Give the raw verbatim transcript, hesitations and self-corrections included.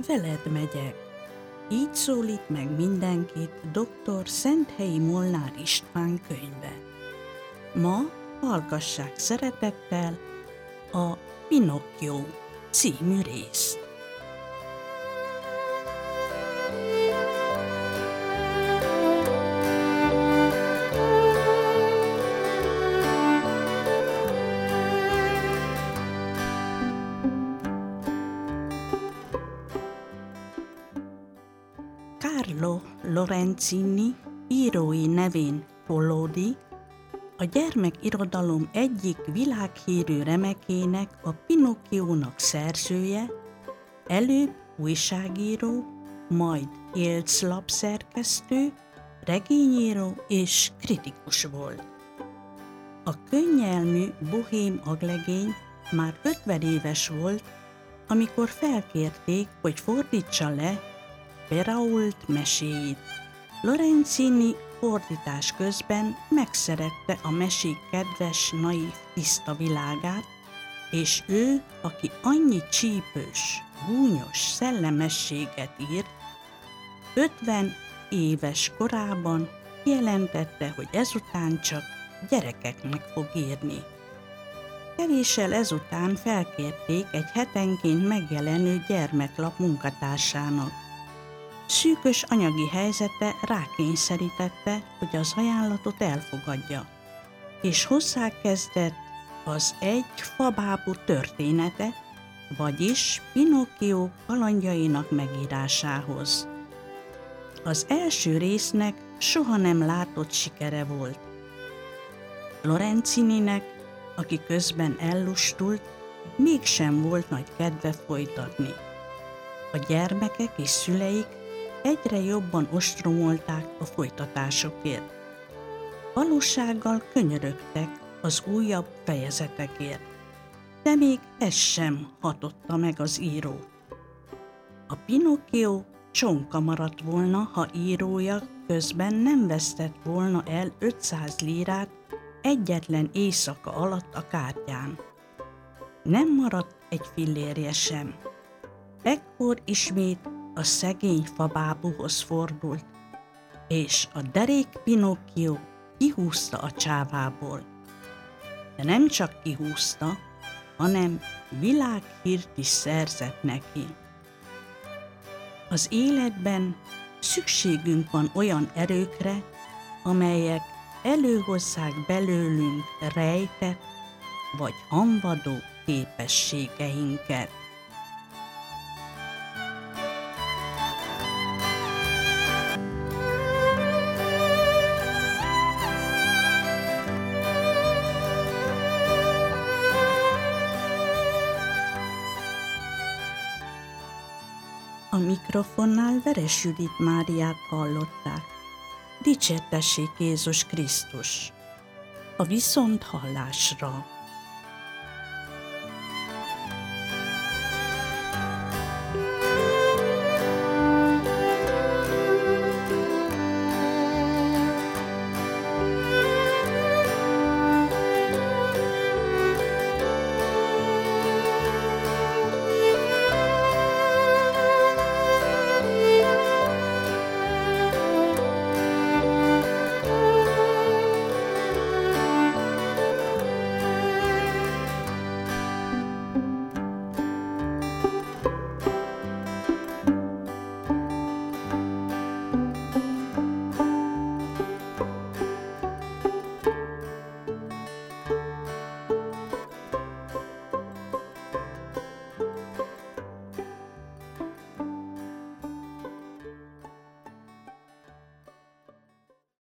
veled megyek. Így szólít meg mindenkit doktor Szenthelyi Molnár István könyve. Ma hallgassák szeretettel a Pinocchio című részt. Carlo Lorenzini írói nevén Collodi, a gyermekirodalom egyik világhírű remekének, a Pinocchiónak szerzője, előbb újságíró, majd élclapszerkesztő, regényíró és kritikus volt. A könnyelmű bohém aglegény már ötven éves volt, amikor felkérték, hogy fordítsa le Pérault meséit. Lorenzini fordítás közben megszerette a mesék kedves, naív, tiszta világát, és ő, aki annyi csípős, gúnyos szellemességet írt, ötven éves korában kijelentette, hogy ezután csak gyerekeknek fog írni. Kevéssel ezután felkérték egy hetenként megjelenő gyermeklap munkatársának. Szűkös anyagi helyzete rákényszerítette, hogy az ajánlatot elfogadja, és hozzákezdett az egy fabábú története, vagyis Pinocchio kalandjainak megírásához. Az első résznek soha nem látott sikere volt. Lorenzininek, aki közben ellustult, mégsem volt nagy kedve folytatni. A gyermekek és szüleik egyre jobban ostromolták a folytatásokért. Valósággal könyörögtek az újabb fejezetekért, de még ez sem hatotta meg az írót. A Pinocchio csonka maradt volna, ha írója közben nem vesztett volna el ötszáz lírát egyetlen éjszaka alatt a kártyán. Nem maradt egy fillérje sem. Ekkor ismét a szegény fabábúhoz fordult, és a derék Pinocchio kihúzta a csávából. De nem csak kihúzta, hanem világhírt is szerzett neki. Az életben szükségünk van olyan erőkre, amelyek előhozzák belőlünk rejtett vagy hamvadó képességeinket. A mikrofonnál Veres Judit Máriát hallották. Dicsértessék Jézus Krisztus! A viszonthallásra!